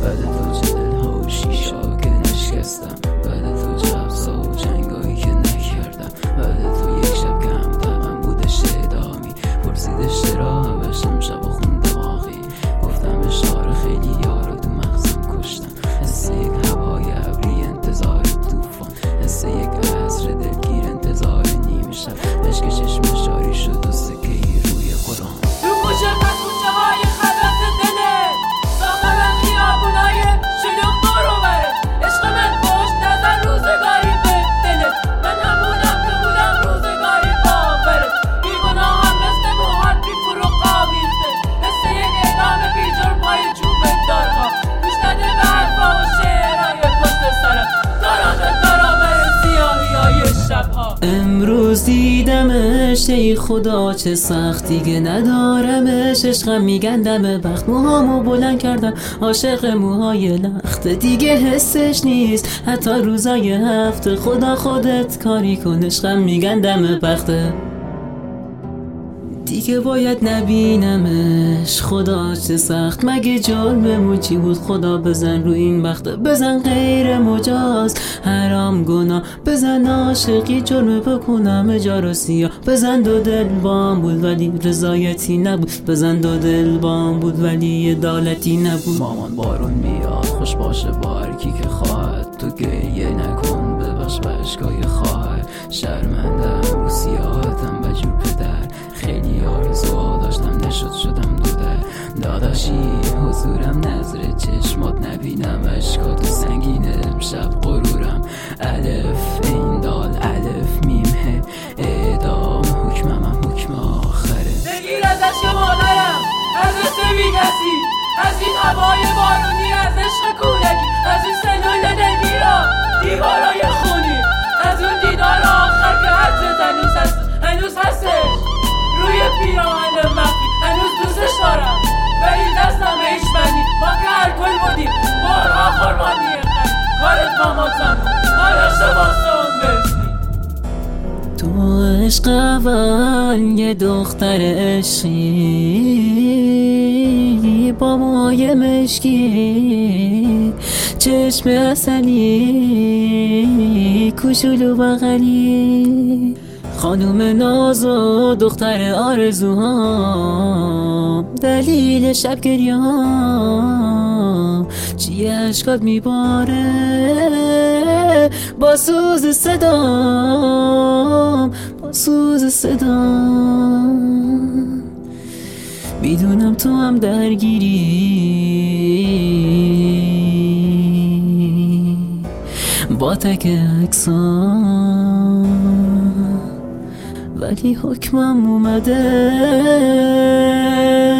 بعد تو چه دلها و شیشا که نشکستم، بعد تو چه حبسا و جنگایی که نکردم، بعد تو یک شب که همدمم بودش اعدامی، پرسیدش چرا بشم شب و خونده باقی، گفتم اشاره خیلی یارو تو مغزم کشتم، حس یک هوای ابری انتظار طوفان، حس یک عصر دلگیر انتظار نیمه شب، عشق چشم جاری شد و سکه‌ای روی قرآن. تو کوچه پس کوچه های خلوت دلت، داخل خیابونای شلوغ دور و برت، عشق من پشت نزن روزگاری به دلت، من همونم که بودم روزگاری باورت، بیگناهم مثل موهات بی فروغ آویخته، مثل یک اعدام بی جرم پای چوب دارها، گوش نده به حرفا و شعرهای پشت سرم، دارابر سیاهی های شبها. امروز دیدمش ای خدا چه سخت دیگه ندارمش، عشقم میگندم بخت، موهامو بلند کردم عاشق موهای لخت، دیگه حسش نیست حتی روزای هفته، خدا خودت کاری کن عشقم میگندم بخته، دیگه باید نبینمش خدا چه سخت، مگه جرممون چی بود خدا بزن رو این بخته، بزن غیر مجاز حرام گناه، بزن عاشقی جرم بکنم جارو سیاه، بزن دو دل بام بود ولی رضایتی نبود، بزن دو دل بام بود ولی عدالتی نبود. مامان بارون میاد خوش باشه با هر کی که خواهد، تو گریه نکن ببخش به اشکای خواهر، شرمندم رو سیاحتم بجور پدر، خیلی آرزوها داشتم نشد شدم داداشی حضورم نظر چشمات نبینم، اشکاتو سنگینه امشب غرورم، الف این دال الف میم ه اعدام حکمم هم حکم آخره، بگیر ازش یه مادرم از مثل بی کسی، از این هوای بارونی، از عشق کودکی، از این سلول دلگیرا دیوارای خونی، از اون دیدار آخر که هنوز هستش روی پیراهن مخفی، هنوز دوستش دارم ولی دستم بهش بندی، ما که الکل بودیم بارها خورمانی کارت با ما زمان حالا شباسته اون بشنی. تو عشق اول یه دختر عشقی با موهای مشکی، چشم عسلی کوچولو بغلی، خانوم ناز و دختر آرزوهام، دلیل شب گریهام، چیه اشکات میباره با سوز صدام، با سوز صدام، میدونم تو هم درگیری با تک عکسام، ولی حکمم اومده